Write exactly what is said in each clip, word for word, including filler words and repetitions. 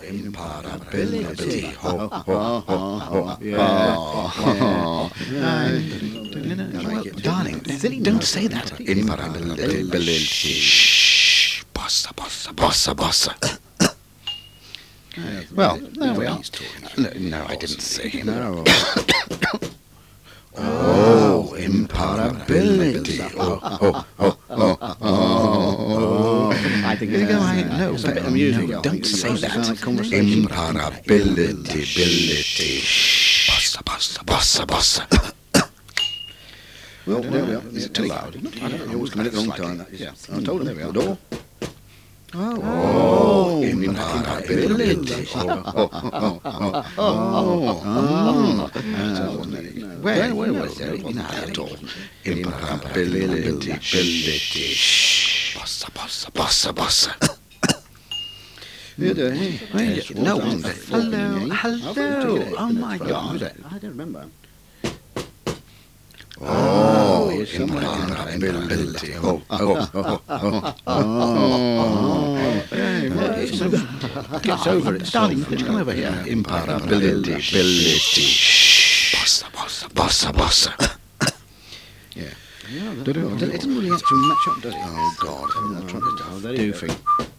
imparability. Ho, ho, ho, ho. Darling, silly, don't say that. Imparability. Shh. Bossa, bossa, bossa, bossa. Well, there we are. No, no, I didn't say him. No. Oh, imparability. Oh, oh, oh, oh, oh. I think it's going. No, It's but a bit no, amusing. don't say that. Imparability, ability. Bossa, bossa, bossa, bossa. Well, there we are. Is it too loud? I don't know. It always comes at the wrong time. That is. Yeah. I told him. There we are. The door. Oh, imparability. Oh, oh, oh, oh, oh. Where, where was there? Not at all. Imparability, ability. Shh. Bossa, bossa, bossa, bossa. Yeah, there. Hey, no one. Hello, hello. Oh my God. that? I don't remember. Oh, here's someone. imparability. Oh, oh, oh, oh, oh. Gets over it. Darling, just come over here. Imparability, ability. Shh. Bossa, bossa, bossa, bossa. Yeah. It doesn't really actually match up, does it? Oh, God. I'm trying to do thing.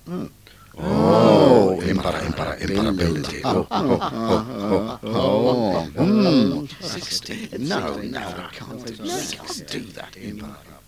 Oh, impara, impara, imparability. Oh, oh, oh, oh, oh. Mm. Sixteen. No, no, I can't do that. Impara.